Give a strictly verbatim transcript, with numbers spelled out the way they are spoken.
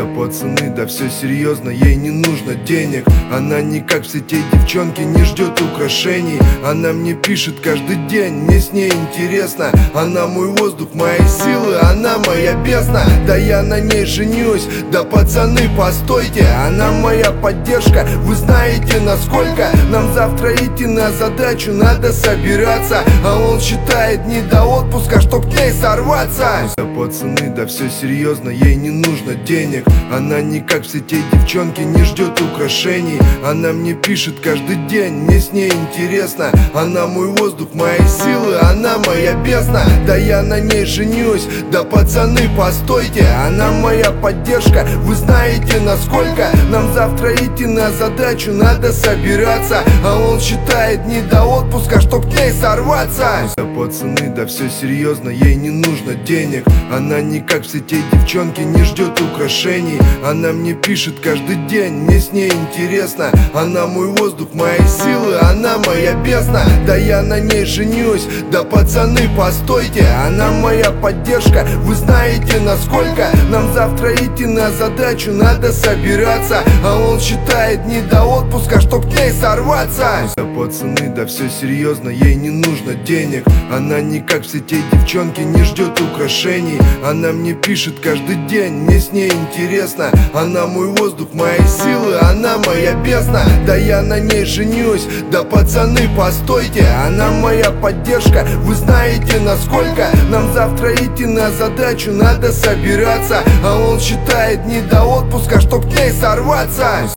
Пацаны, да все серьезно, ей не нужно денег. Она не как все те девчонки, не ждет украшений. Она мне пишет каждый день, мне с ней интересно. Она мой воздух, мои силы, она моя бездна. Да я на ней женюсь, да пацаны, постойте. Она моя поддержка, вы знаете насколько. Нам завтра идти на задачу, надо собираться. А он считает не до отпуска, чтоб к ней сорваться. Да пацаны, да все серьезно, ей не нужно денег. Она не как все те девчонки, не ждет украшений. Она мне пишет каждый день, мне с ней интересно. Она мой воздух, мои силы, она моя бездна. Да я на ней женюсь, да пацаны, постойте. Она моя поддержка, вы знаете насколько. Нам завтра идти на задачу, надо собираться. А он считает не до отпуска, чтоб к ней сорваться. Да пацаны, да все серьезно, ей не нужно денег. Она не как все те девчонки, не ждет украшений. Она мне пишет каждый день, мне с ней интересно. Она мой воздух, мои силы, она моя бездна. Да я на ней женюсь, да пацаны, постойте. Она моя поддержка, вы знаете насколько. Нам завтра идти на задачу, надо собираться. А он считает не до отпуска, чтоб к ней сорваться. Да пацаны, да все серьезно, ей не нужно денег. Она не как все те девчонки, не ждет украшений. Она мне пишет каждый день, мне с ней интересно. Она мой воздух, мои силы, она моя бездна. Да я на ней женюсь, да пацаны, постойте. Она моя поддержка, вы знаете насколько. Нам завтра идти на задачу, надо собираться. А он считает не до отпуска, чтоб к ней сорваться.